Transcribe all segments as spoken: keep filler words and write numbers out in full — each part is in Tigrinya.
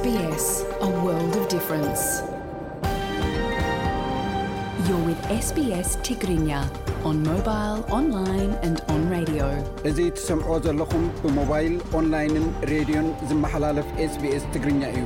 S B S, a world of difference. You're with S B S Tigrinya on mobile, online and on radio. እዚህ ትሰምዑ ዘለኹም ብሞባይል ኦንላይንን ሬድዮን ዝመሓላለፍ ኤስ ቢ ኤስ ትግርኛ እዩ።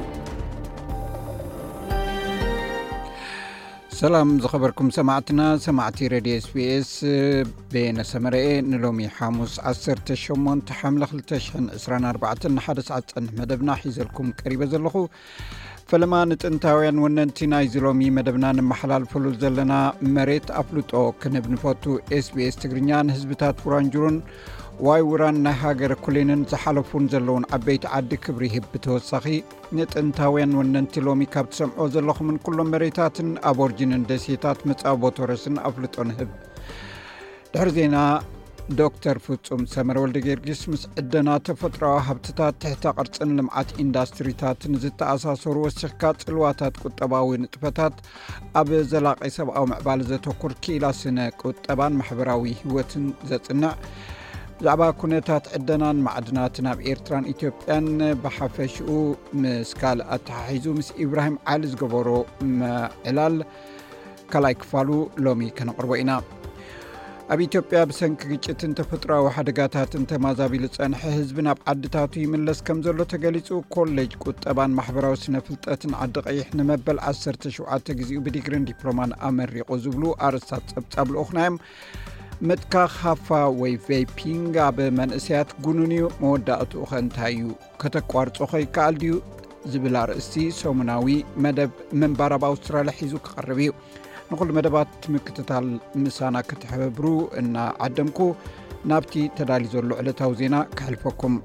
ሰላም ዝኸበርኩም ሰማዕትና ሰማዕቲ ሬድዮ ኤስ ቢ ኤስ በነሰመረኤ ንሎሚ ሓሙስ ዓሰርተ ሸሞንተ ሓምለ ክልተ ሽሕን ዕስራን ኣርባዕተን ሓደ ሰዓት ፀንሕ መደብና ሒዘልኩም ቀሪበ ዘለኹ ፈለማ ንጥንታውያን ወነንቲ ናይ ዝሎሚ መደብና ንመሓላልፈሉ ዘለና መሬት ኣፍልጦ ክንብ ንፈቱ ኤስ ቢ ኤስ ትግርኛ ንህዝብታት ውራንጅሩን ዋይ ውራን ናይ ሃገር ኩሌንን ዝሓለፉን ዘለውን ዓበይቲ ዓዲ ክብሪ ህብ ተወሳኺ ንጥንታውያን ወነንቲ ሎሚ ካብ ትሰምዖ ዘለኹምን ኩሎም መሬታትን ኣቦርጅንን ደሴታት መጻቦ ተረስን ኣፍልጦን ህብ ድሕሪ ዜና ዶክተር ፍጹም ሰመረ ወልደ ጊዮርጊስ ምስ ዕደና ተፈጥሮዊ ሃብትታት ትሕተ ቅርጽን ልምዓት ኢንዳስትሪታትን ዝተኣሳሰሩ ወሲኽካ ጽልዋታት ቁጠባዊ ንጥፈታት ኣብ ዘላቒ ሰብኣዊ ምዕባለ ዘተኩር ኪኢላ ስነ ቁጠባን ማሕበራዊ ህይወትን ዘጽንዕ ብዛዕባ ኩነታት ዕደናን ማዕድናትን ኣብ ኤርትራን ኢትዮጵያን ብሓፈሽኡ ምስ ካልእ ኣተሓሒዙ ምስ ኢብራሂም ዓሊ ዝገበሮ ዕላል ካልኣይ ክፋሉ ሎሚ ከነቕርቦ ኢና። ኣብ ኢትዮጵያ ብሰንኪ ግጭትን ተፈጥሮኣዊ ሓደጋታትን ተማዛቢሉ ዝጸንሐ ህዝቢ ናብ ዓድታቱ ይምለስ ከም ዘሎ ተገሊጹ ኮሌጅ ቁጠባን ማሕበራዊ ስነ ፍልጠትን ዓዲ ቀይሕ ንመበል ዓሰርተ ሸውዓተ ጊዜኡ ብዲግሪን ዲፕሎማን ኣመሪቑ ዝብሉ ኣርስታት ጸብጻብ ልኡኽናዮም ምትካኽ ሃፋ ወይ ቬይፒንግ ኣብ መንእሰያት ጉኑንዩ መወዳእትኡ ኸ እንታይ እዩ ከተቋርጾ ኸይከኣል ድዩ ዝብል ኣርእስቲ ሰሙናዊ መደብ ምንባር ኣብ ኣውስትራልያ ሒዙ ክቐርብ እዩ። ንኹሉ መደባት ምክትታል ምሳና ክትሕብሩ እና ዓደምኩ ናብቲ ተዳሊ ዘሎ ዕለታዊ ዜና ክሕልፈኩም።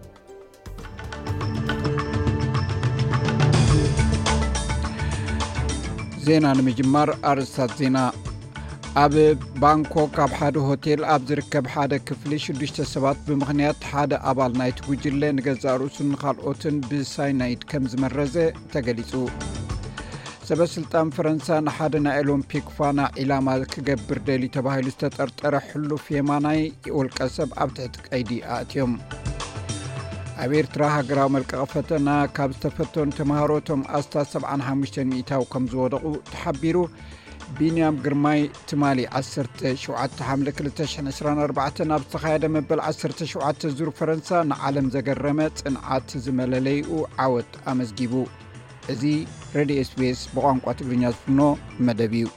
ዜና ንምጅማር ኣርስታት ዜና ኣብ ባንኮክ ኣብ ሓደ ሆቴል ኣብ ዝርከብ ሓደ ክፍሊ ሽዱሽተ ሰባት ብምኽንያት ሓደ ኣባል ናይቲ ጉጅለ ንገዛእ ርእሱን ካልኦትን ብሳይናይድ ከም ዝመረዘ ተገሊጹ። ሰበስልጣን ፈረንሳ ንሓደ ናይ ኦሎምፒክ ፋና ዒላማ ክገብር ደልዩ ተባሂሉ ዝተጠርጠረ ሕሉፍ የማናይ ውልቀ ሰብ ኣብ ትሕቲ ቀይዲ ኣእትዮም። ኣብ ኤርትራ ሃገራዊ መልቀቕ ፈተና ካብ ዝተፈተኑ ተምሃሮ እቶም ኣስታት ሰብዓን ሓሙሽተን ሚእታዊ ከም ዝወደቑ ተሓቢሩ። ቢንያም ግርማይ ትማሊ ዓሰርተ ሸውዓተ ሓምለ ክልተ ሽሕን ዕስራን ኣርባዕተን ኣብ ዝተኻየደ መበል ዓሰርተ ሸውዓተ ዙር ፈረንሳ ንዓለም ዘገረመ ጽንዓት ዝመለለይኡ ዓወት ኣመስጊቡ። እዚ ሬድዮ ኤስ ቢ ኤስ ብቋንቋ ትግርኛ ዝፍኖ መደብ እዩ።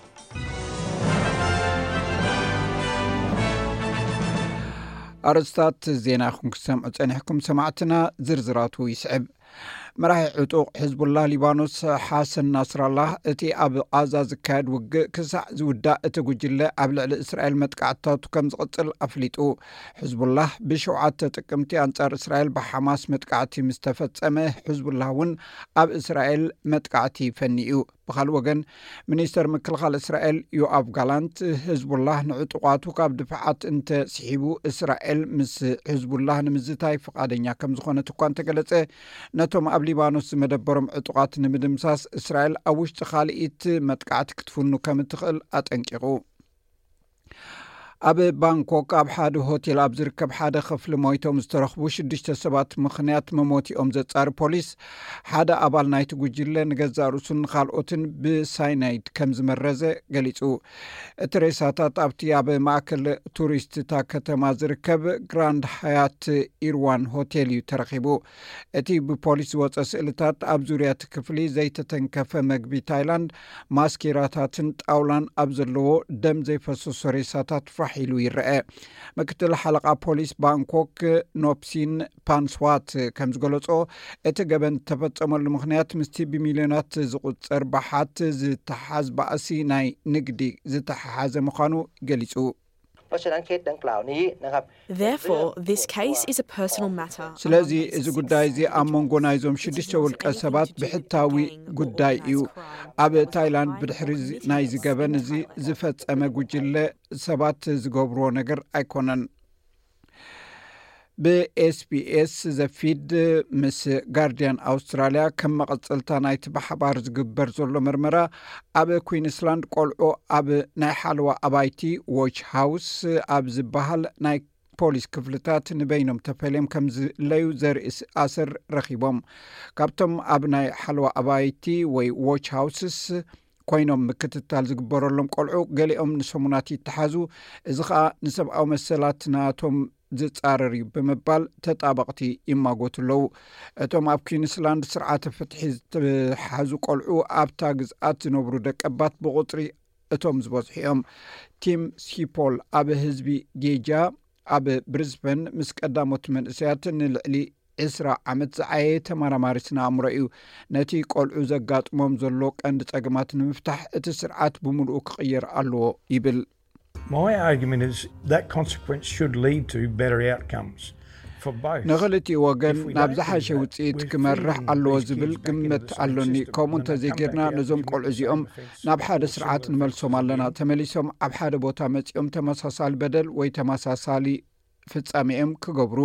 ኣርስታት ዜና ይኹም ክሰምዑ ጸኒሕኩም ሰማዕትና ዝርዝራቱ ይስዕብ። መራሒ ዕጡቕ ሕዝቡላህ ሊባኖስ ሓሰን ናስራላህ እቲ ኣብ ቃዛ ዝካየድ ውግእ ክሳዕ ዝውዳእ እቲ ጉጅለ ኣብ ልዕሊ እስራኤል መጥቃዕትታቱ ከም ዝቕጽል ኣፍሊጡ። ሕዝቡላህ ብሸውዓተ ጥቅምቲ ኣንጻር እስራኤል ብሓማስ መጥቃዕቲ ምስ ተፈጸመ ሕዝቡላህ እውን ኣብ እስራኤል መጥቃዕቲ ፈኒኡ። ብኻልእ ወገን ሚኒስተር ምክልኻል እስራኤል ዮአብ ጋላንት ሕዝቡላህ ንዕጡቓቱ ካብ ድፍዓት እንተስሒቡ እስራኤል ምስ ሕዝቡላህ ንምዝታይ ፍቓደኛ ከም ዝኾነት እኳ እንተገለጸ ነቶም ኣብ ሊባኖስ ዝመደበሮም ዕጡቓት ንምድምሳስ እስራኤል ኣብ ውሽጢ ካልኢት መጥቃዕቲ ክትፍኑ ከም እትኽእል ኣጠንቂቑ። ኣብ ባንኮክ ኣብ ሓደ ሆቴል ኣብ ዝርከብ ሓደ ክፍሊ ሞይቶም ዝተረኽቡ ሽዱሽተ ሰባት ምኽንያት መሞቲኦም ዘጻሪ ፖሊስ ሓደ ኣባል ናይቲ ጉጅለ ንገዛእ ርእሱን ካልኦትን ብሳይናይድ ከም ዝመረዘ ገሊጹ። እቲ ሬሳታት ኣብቲ ኣብ ማእከል ቱሪስትታ ከተማ ዝርከብ ግራንድ ሃያት ኢርዋን ሆቴል እዩ ተረኺቡ። እቲ ብፖሊስ ዝወፀ ስእልታት ኣብ ዙርያ እቲ ክፍሊ ዘይተተንከፈ መግቢ ታይላንድ ማስኬራታትን ጣውላን ኣብ ዘለዎ ደም ዘይፈሰሶ ሬሳታት ፍራሕ ኢሉ ይርአ። ምክትል ሓለቓ ፖሊስ ባንኮክ ኖፕሲን ፓንስዋት ከም ዝገለጾ እቲ ገበን ተፈጸመሉ ምኽንያት ምስቲ ብሚልዮናት ዝቝጸር ባሓት ዝተሓዝ ባእሲ ናይ ንግዲ ዝተሓሓዘ ምዃኑ ገሊጹ። Therefore, this case is a personal matter. ስለዚ እዚ ጉዳይ እዚ ኣብ መንጎ ናይዞም ሽዱሽተ ውልቀ ሰባት ብሕታዊ ጉዳይ እዩ። ኣብ ታይላንድ ብድሕሪ ናይ ዝገበን እዚ ዝፈጸመ ጉጅለ ሰባት ዝገብርዎ ነገር ኣይኮነን። ብኤስቢኤስ ዘፊድ ምስ ጋርዲያን ኣውስትራልያ ከም መቐጸልታ ናይቲ ብሓባር ዝግበር ዘሎ መርመራ ኣብ ኩዊንስላንድ ቆልዑ ኣብ ናይ ሓለዋ ኣባይቲ ዎች ሃውስ ኣብ ዝበሃል ናይ ፖሊስ ክፍልታት ንበይኖም ተፈልዮም ከም ዝለዩ ዘርኢ ኣስር ረኺቦም ካብቶም ኣብ ናይ ሓልዋ ኣባይቲ ወይ ዎች ሃውስስ ኮይኖም ምክትታል ዝግበረሎም ቆልዑ ገሊኦም ንሰሙናት ይተሓዙ እዚ ከዓ ንሰብኣዊ መሰላት ናቶም ዝጻረር እዩ ብምባል ተጣበቕቲ ይማጎቱ ኣለዉ እቶም ኣብ ኩዊንስላንድ ስርዓተ ፍትሒ ዝተሓዙ ቆልዑ ኣብታ ግዝኣት ዝነብሩ ደቀባት ብቁጥሪ እቶም ዝበዝሑ እዮም ቲም ስኪፖል ኣብ ህዝቢ ጌጃ ኣብ ብሪዝበን ምስ ቀዳሞት መንእሰያት ንልዕሊ ዕስራ ዓመት ዝዓየ ተመራማሪ ስነ ኣእምሮ እዩ ነቲ ቆልዑ ዘጋጥሞም ዘሎ ቀንዲ ፀገማት ንምፍታሕ እቲ ስርዓት ብምሉኡ ክቕየር ኣለዎ ይብል My argument is that consequence should lead to better outcomes for both. ንኽልቲኡ ወገን ናብ ዝሓሸ ውፅኢት ክመርሕ ኣለዎ ዝብል ግምት ኣሎኒ ከምኡ እንተዘይጌርና ነዞም ቆልዑ እዚኦም ናብ ሓደ ስርዓት ንመልሶም ኣለና ተመሊሶም ኣብ ሓደ ቦታ መፂኦም ተመሳሳሊ በደል ወይ ተመሳሳሊ ፍጻሜኦም ክገብሩ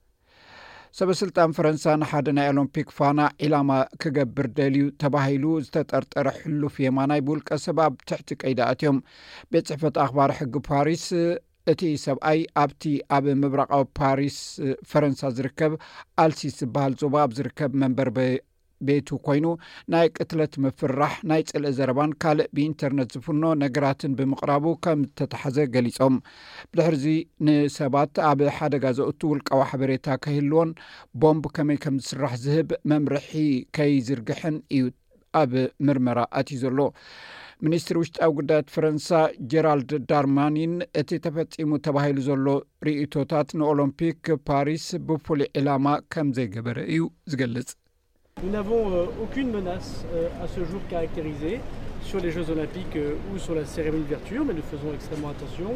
ሰበስልጣን ፈረንሳ ንሓደ ናይ ኦሎምፒክ ፋና ኢላማ ክገብር ደልዩ ተባሂሉ ዝተጠርጠረ ሕሉፍ የማናይ ብውልቀ ሰብ ኣብ ትሕቲ ቀይዲ ኣትዮም ቤት ጽሕፈት ኣኽባሪ ሕጊ ፓሪስ እቲ ሰብኣይ ኣብቲ ኣብ ምብራቃዊ ፓሪስ ፈረንሳ ዝርከብ ኣልሲስ ዝበሃል ዞባ ኣብ ዝርከብ መንበር ቤቱ ኮይኑ ናይ ቅትለት ምፍራሕ ናይ ጽልእ ዘረባን ካልእ ብኢንተርነት ዝፍኖ ነገራትን ብምቕራቡ ከም ተተሓዘ ገሊጾም ብድሕሪዚ ንሰባት ኣብ ሓደጋ ዘእቱ ውልቃዊ ሓበሬታ ከህልዎን ቦምብ ከመይ ከም ዝስራሕ ዝህብ መምርሒ ከይዝርግሕን እዩ ኣብ ምርመራ ኣትዩ ዘሎ ሚኒስትሪ ውሽጣዊ ጉዳያት ፈረንሳ ጀራልድ ዳርማኒን እቲ ተፈጺሙ ተባሂሉ ዘሎ ርእቶታት ንኦሎምፒክ ፓሪስ ብፍሉይ ዕላማ ከም ዘይገበረ እዩ ዝገልጽ Nous n'avons euh, aucune menace euh, à ce jour caractérisée sur les Jeux Olympiques euh, ou sur la cérémonie d'ouverture, mais nous faisons extrêmement attention.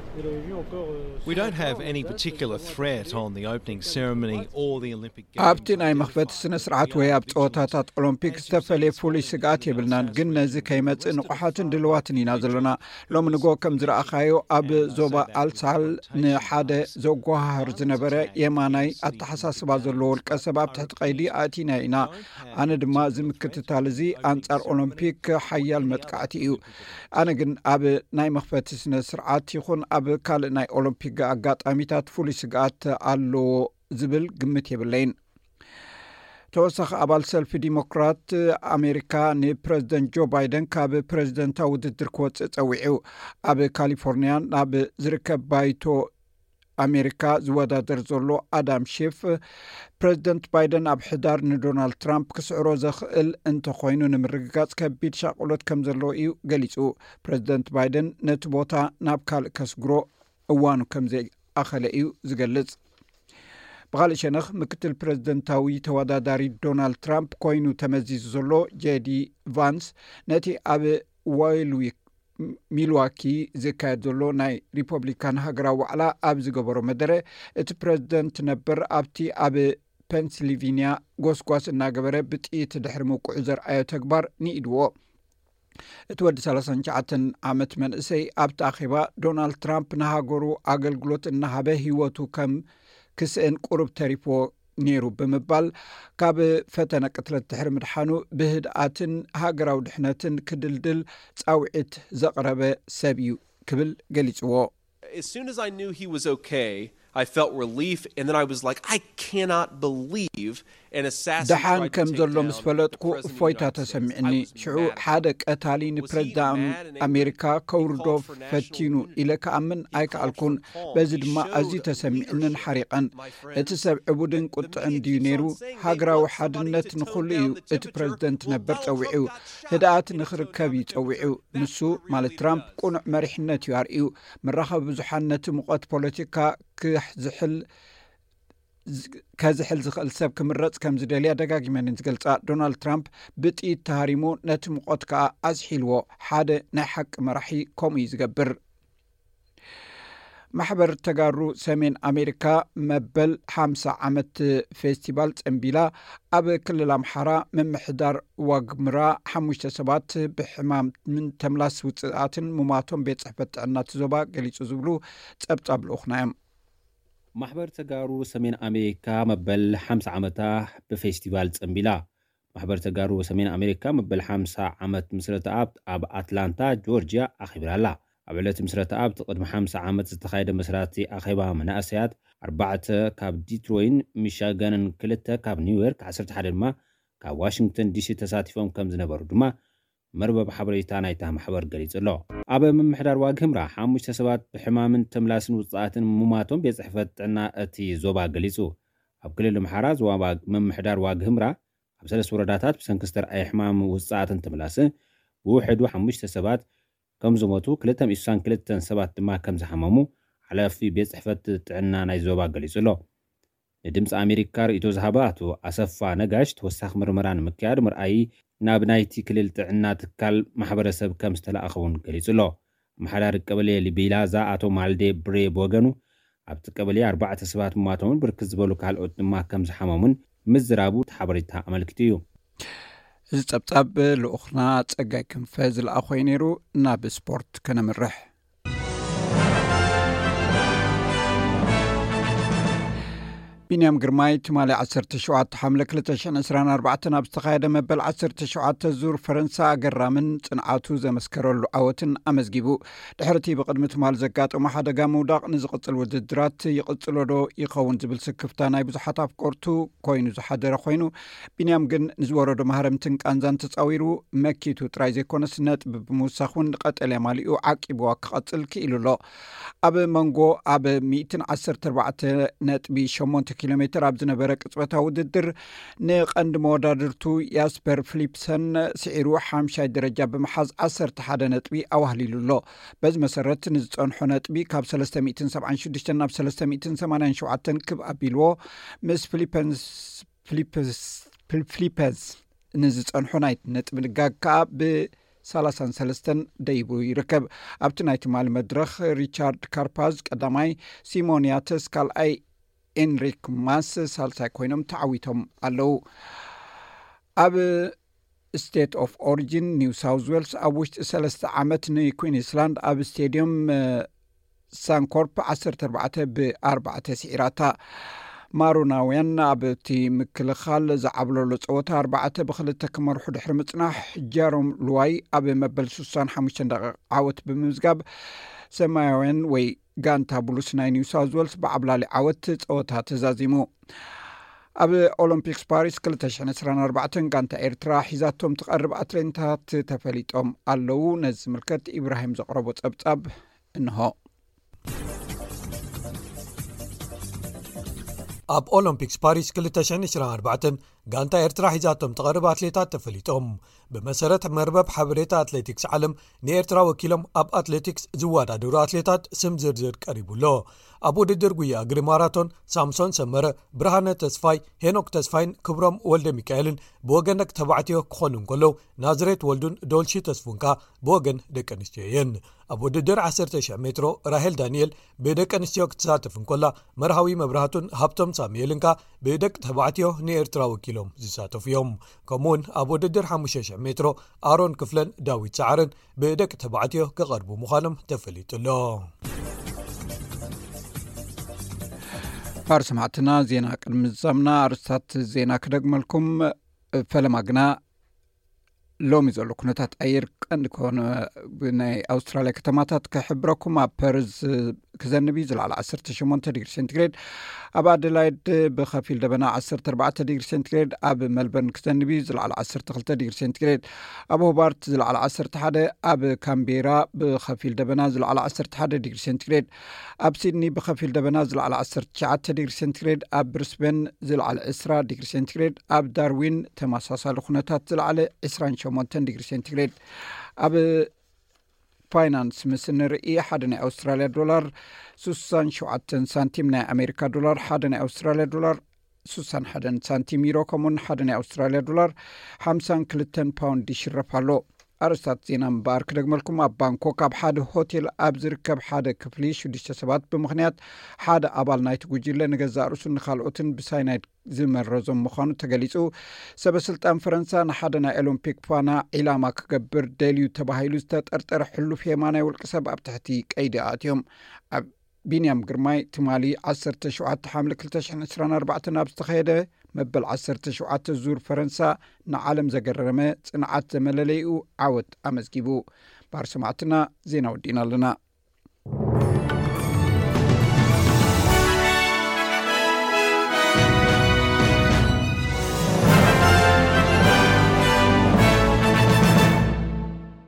We don't have any particular threat on the opening ceremony or the Olympic Games. ኣብቲ ናይ መኽፈቲ ስነ ስርዓት ወይ ኣብ ፀወታታት ኦሎምፒክ ዝተፈለየ ፍሉይ ስግኣት የብልናን ግን ነዚ ከይመፅእ ንቑሓትን ድልዋትን ኢና ዘለና ሎሚ ንጎ ከም ዝረኣኻዮ ኣብ ዞባ ኣልሳል ንሓደ ዘጓሃር ዝነበረ የማናይ ኣተሓሳስባ ዘለዎ ውልቀ ሰብ ኣብ ትሕቲ ቀይዲ ኣቲና ኢና ኣነ ድማ እዚ ምክትታል እዚ ኣንጻር ኦሎምፒክ ሓያል መጥቃዕቲ እዩ ኣነ ግን ኣብ ናይ መኽፈቲ ስነ ስርዓት ይኹን ኣብ ካልእ ናይ ኦሎምፒክ ኣጋጣሚታት ፍሉይ ስግኣት ኣለዎ ዝብል ግምት የብለይን ተወሳኺ ኣባል ሰልፊ ዲሞክራት ኣሜሪካ ንፕረዚደንት ጆ ባይደን ካብ ፕረዚደንታዊ ውድድር ክወፅእ ፀዊዑ ኣብ ካሊፎርኒያ ናብ ዝርከብ ባይቶ ኣሜሪካ ዝወዳደር ዘሎ ኣዳም ሼፍ ፕረዚደንት ባይደን ኣብ ሕዳር ንዶናልድ ትራምፕ ክስዕሮ ዘኽእል እንተኾይኑ ንምርግጋጽ ከቢድ ሻቅሎት ከም ዘለዎ እዩ ገሊጹ ፕረዚደንት ባይደን ነቲ ቦታ ናብ ካልእ ከስግሮ እዋኑ ከም ዘይኣኸለ እዩ ዝገልጽ ብኻልእ ሸነኽ ምክትል ፕረዚደንታዊ ተወዳዳሪ ዶናልድ ትራምፕ ኮይኑ ተመዚዙ ዘሎ ጄዲ ቫንስ ነቲ ኣብ ዋይልዊክ ሚልዋኪ ዝካየድ ዘሎ ናይ ሪፐብሊካን ሃገራዊ ዋዕላ ኣብ ዝገበሮ መደረ እቲ ፕረዚደንት ነበር ኣብቲ ኣብ ፔንሲልቬንያ ጎስጓስ እናገበረ ብጥይት ድሕሪ ምውቅዑ ዘርኣዮ ተግባር ንኢድዎ እቲ ወዲ ሰላሳ ትሽዓተ ዓመት መንእሰይ ኣብቲ ኣኼባ ዶናልድ ትራምፕ ንሃገሩ ኣገልግሎት እናሃበ ህይወቱ ከም ክስእን ቁሩብ ተሪፍዎ ነይሩ ብምባል ካብ ፈተነ ቅትለት ድሕሪ ምድሓኑ ብህድኣትን ሃገራዊ ድሕነትን ክድልድል ጻውዒት ዘቕረበ ሰብ እዩ ክብል ገሊጽዎ As soon as I knew he was okay, I felt relief and then I was like I cannot believe an assassin ደሓን ከም ዘሎ ምስ ፈለጥኩ እፎይታ ተሰሚዕኒ ሽዑ ሓደ ቀታሊ ንፕረዚዳንት ኣሜሪካ ከውርዶ ፈቲኑ ኢለ ከኣምን ኣይከኣልኩን በዚ ድማ ኣዝዩ ተሰሚዕንን ሓሪቐን እቲ ሰብ ዕቡድን ቁጥዕን ድዩ ነይሩ ሃገራዊ ሓድነት ንኹሉ እዩ እቲ ፕረዚደንት ነበር ፀዊዑ ህድኣት ንኽርከብ ይፀዊዑ ንሱ ማለት ትራምፕ ቁኑዕ መሪሕነት እዩ ኣርኢዩ መራኸቢ ብዙሓን ነቲ ሙቐት ፖለቲካ ክዝሕል ከዝሕል ዝኽእል ሰብ ክምረፅ ከም ዝደልያ ደጋጊመን ዝገልጻ ዶናልድ ትራምፕ ብጥይት ተሃሪሙ ነቲ ሙቐት ከዓ ኣዝሒልዎ ሓደ ናይ ሓቂ መራሒ ከምኡ እዩ ዝገብር ማሕበር ተጋሩ ሰሜን ኣሜሪካ መበል ሓምሳ ዓመት ፌስቲቫል ፀምቢላ ኣብ ክልል ኣምሓራ ምምሕዳር ዋግምራ ሓሙሽተ ሰባት ብሕማም ተምላስ ውፅኣትን ሙማቶም ቤት ጽሕፈት ጥዕና ዞባ ገሊጹ ዝብሉ ጸብጻብ ልኡኽናዮም ማሕበር ተጋሩ ሰሜን ኣሜሪካ መበል ሓምሳ ዓመታ ብፌስቲቫል ፀምቢላ ማሕበር ተጋሩ ሰሜን ኣሜሪካ መበል ሓምሳ ዓመት ምስረታ ኣብ ኣብ ኣትላንታ ጆርጂያ ኣኺብራላ ኣብ ዕለት ምስረታ ኣብ ቅድሚ ሓምሳ ዓመት ዝተኻየደ መስራቲ ኣኼባ መናእሰያት ኣርባዕተ ካብ ዲትሮይን ሚሽጋንን ክልተ ካብ ኒውዮርክ ዓሰርተ ሓደ ድማ ካብ ዋሽንግተን ዲሲ ተሳቲፎም ከም ዝነበሩ ድማ መርበብ ሓበሬታ ናይታ ማሕበር ገሊጹ ኣሎ። ኣብ ምምሕዳር ዋግ ህምራ ሓሙሽተ ሰባት ብሕማምን ተምላስን ውጽኣትን ምማቶም ቤት ጽሕፈት ጥዕና እቲ ዞባ ገሊጹ። ኣብ ክልል ምሓራ ዞባ ምምሕዳር ዋግ ህምራ ኣብ ሰለስተ ወረዳታት ብሰንኪ ዝተረኣየ ሕማም ውጽኣትን ተምላስን ብውሕዱ ሓሙሽተ ሰባት ከም ዝሞቱ ክልተ ሚእቲ ስሳን ክልተ ሰባት ድማ ከም ዝሓመሙ ሓላፊ ቤት ጽሕፈት ጥዕና ናይ ዞባ ገሊጹ ኣሎ። ንድምፂ ኣሜሪካ ርእይቶ ዝሃበ ኣቶ ኣሰፋ ነጋሽ ተወሳኺ ምርመራ ንምክያድ ምርኣይ ናብ ናይቲ ክልል ጥዕና ትካል ማሕበረሰብ ከም ዝተለኣኸውን ገሊጹ ኣሎ። መሓዳሪ ቀበሌ ሊቢላዛ ኣቶ ማልዴ ብሬ ብወገኑ ኣብቲ ቀበሌ ኣርባዕተ ሰባት ምማቶምን ብርክት ዝበሉ ካልኦት ድማ ከም ዝሓመሙን ምዝራቡ ሓበሬታ ኣመልክቱ እዩ። እዚ ጸብጻብ ልኡኽና ጸጋይ ክንፈ ዝለኣኾ ነይሩ። ናብ ስፖርት ከነምርሕ። ቢንያም ግርማይ ትማሊ ዓሰርተ ሸውዓተ ሓምለ ክልተ ሽሕን ዕስራን ኣርባዕተን ኣብ ዝተኻየደ መበል ዓሰርተ ሸውዓተ ዙር ፈረንሳ ኣገራምን ጽንዓቱ ዘመስከረሉ ዓወትን ኣመዝጊቡ ድሕሪ እቲ ብቕድሚ ትማል ዘጋጠሙ ሓደጋ ምውዳቕ ንዝቕጽል ውድድራት ይቕጽሎ ዶ ይኸውን ዝብል ስክፍታ ናይ ብዙሓት ኣፍቆርቱ ኮይኑ ዝሓደረ ኮይኑ ቢንያም ግን ንዝወረዶ ማህረምትን ቃንዛን ተጻዊሩ መኪቱ ጥራይ ዘይኮነስ ነጥቢ ብምውሳኽ እውን ቀጠልያ ማሊኡ ዓቂብዋ ክቐጽል ክኢሉ ኣሎ። ኣብ መንጎ ኣብ ሚእትን ዓሰርተ ኣርባዕተ ነጥቢ ሸሞንተ ኪሎ ሜትር ኣብ ዝነበረ ቅጽበታዊ ውድድር ንቐንዲ መወዳድርቱ ያስፐር ፊሊፕሰን ስዒሩ ሓምሻይ ደረጃ ብምሓዝ ዓሰርተ ሓደ ነጥቢ ኣዋህሊሉ ኣሎ። በዚ መሰረት ንዝጸንሖ ነጥቢ ካብ ሰለስተ ሚእትን ሰብዓን ሽዱሽተን ናብ ሰለስተ ሚእትን ሰማንያን ሸውዓተን ክብ ኣቢልዎ ምስ ፊሊፐንስ ፊሊፐንስ ንዝጸንሖ ናይ ነጥቢ ንጋግ ከዓ ብ ሰላሳን ሰለስተን ደይቡ ይርከብ። ኣብቲ ናይ ትማሊ መድረኽ ሪቻርድ ካርፓዝ ቀዳማይ፣ ሲሞን ያተስ ካልኣይ፣ ኤንሪክ ማስ ሳልሳይ ኮይኖም ተዓዊቶም ኣለው። ኣብ ስቴት ኦፍ ኦሪጂን ኒው ሳውዝ ዌልስ ኣብ ውሽጢ ሰለስተ ዓመት ንኩዊንስላንድ ኣብ ስቴድዮም ሳንኮርፕ ዓሰርተ ኣርባዕተ ብኣርባዕተ ስዒራታ ማሩናውያን ኣብቲ ምክልኻል ዝዓብለሎ ፀወታ ኣርባዕተ ብክልተ ክመርሑ ድሕሪ ምጽናሕ ጃሮም ሉዋይ ኣብ መበል ስሳን ሓሙሽተ ደቂቃ ዓወት ብምዝጋብ ሰማያውያን ወይ ጋንታ ብሉስ ናይ ኒው ሳውዝ ዌልስ ብዓብላሊ ዓወት ፀወታ ተዛዚሙ። ኣብ ኦሎምፒክስ ፓሪስ ክልተ ሽሕን ዕስራን ኣርባዕተን ጋንታ ኤርትራ ሒዛቶም ትቐርብ ኣትሌታት ተፈሊጦም ኣለው። ነዚ ምልከት ኢብራሂም ዘቕረቦ ጸብጻብ እንሆ። ኣብ ኦሎምፒክስ ፓሪስ ክልተ ሽሕን ዕስራን ኣርባዕተን ጋንታ ኤርትራ ሒዛቶም ተቐርብ ኣትሌታት ተፈሊጦም። ብመሰረት መርበብ ሓበሬታ ኣትሌቲክስ ዓለም ንኤርትራ ወኪሎም ኣብ ኣትሌቲክስ ዝወዳደሩ ኣትሌታት ስም ዝርዝር ቀሪቡሎ። ኣብ ውድድር ጉያ እግሪ ማራቶን ሳምሶን ሰመረ፣ ብርሃነ ተስፋይ፣ ሄኖክ ተስፋይን ክብሮም ወልደ ሚካኤልን ብወገን ደቂ ተባዕትዮ ክኾኑ እንከለው ናዝሬት ወልዱን ዶልሺ ተስፉንካ ብወገን ደቂ ኣንስትዮ እየን። ኣብ ውድድር ዓሰርተ ሽሕ ሜትሮ ራሄል ዳንኤል ብደቂ ኣንስትዮ ክትሳተፍ እንከላ መርሃዊ መብራህቱን ሃብቶም ሳሙኤልንካ ብደቂ ተባዕትዮ ንኤርትራ ወኪሎም ዝሳተፉ እዮም። ከምኡውን ኣብ ውድድር ሓሙሽተ ሽሕ ሜትሮ ኣሮን ክፍለን ዳዊት ሰዓርን ብደቂ ተባዕትዮ ክቐርቡ ምዃኖም ተፈሊጡሎ። ፋርስማዕትና ዜና ቅድሚ ዛምና ኣርስታት ዜና ክደግመልኩም ፈለማ ግና ሎሚ ዘሎ ኩነታት ኣየር ቀንዲ ከሆነ ብናይ ኣውስትራልያ ከተማታት ክሕብረኩም ኣብ ፐርዝ ክዘንቢ ዝለዓለ ዓሰርተ ሸሞንተ ዲግሪ ሴንቲግሬድ፣ ኣብ ኣደላይድ ብኸፊል ደበና ዓሰርተ ኣርባዕተ ዲግሪ ሴንቲግሬድ፣ ኣብ መልበርን ክዘንቢ ዝለዓለ ዓሰርተ ክልተ ዲግሪ ሴንቲግሬድ፣ ኣብ ሆባርት ዝለዓለ ዓሰርተ ሓደ፣ ኣብ ካምቤራ ብኸፊል ደበና ዝለዓለ ዓሰርተ ሓደ ዲግሪ ሴንቲግሬድ፣ ኣብ ሲድኒ ብኸፊል ደበና ዝለዓለ ዓሰርተ ትሽዓተ ዲግሪ ሴንቲግሬድ፣ ኣብ ብርስቤን ዝለዓለ ዕስራ ዲግሪ ሴንቲግሬድ፣ ኣብ ዳርዊን ተመሳሳሊ ኩነታት ዝለዓለ ዕስራን ሸሞንተ ዲግሪ ሴንቲግሬድ። ኣብ ፋይናንስ ምስ ንርኢ ሓደ ናይ ኣውስትራልያ ዶላር ስሳን ሸውዓተን ሳንቲም፣ ናይ ኣሜሪካ ዶላር ሓደ ናይ ኣውስትራልያ ዶላር ስሳን ሓደን ሳንቲም፣ ዩሮ ከምኡን ሓደ ናይ ኣውስትራልያ ዶላር ሓምሳን ክልተን ፓውንድ ይሽረፍ ኣሎ። ኣርስታት ዜና ምባር ክደግመልኩም ኣብ ባንኮክ ኣብ ሓደ ሆቴል ኣብ ዝርከብ ሓደ ክፍሊ ሽዱሽተ ሰባት ብምኽንያት ሓደ ኣባል ናይቲ ጉጅለ ንገዛእ ርእሱን ንካልኦትን ብሳይናይድ ዝመረዞም ምዃኑ ተገሊጹ። ሰበስልጣን ፈረንሳ ንሓደ ናይ ኦሎምፒክ ፋና ዒላማ ክገብር ደልዩ ተባሂሉ ዝተጠርጠረ ሕሉፍ የማናይ ውልቂ ሰብ ኣብ ትሕቲ ቀይዲ ኣትዮም። ኣብ ቢንያም ግርማይ ትማሊ ዓሰርተ ሸውዓተ ሓምለ ክልተ ሽሕን ዕስራን ኣርባዕተን ኣብ ዝተኻየደ መበል ዓሰርተ ሸውዓተ ዙር ፈረንሳ ንዓለም ዘገረመ ጽንዓት ዘመለለይኡ ዓወት ኣመዝጊቡ። ክባር ሰማዕትና ዜና ወዲና ኣለና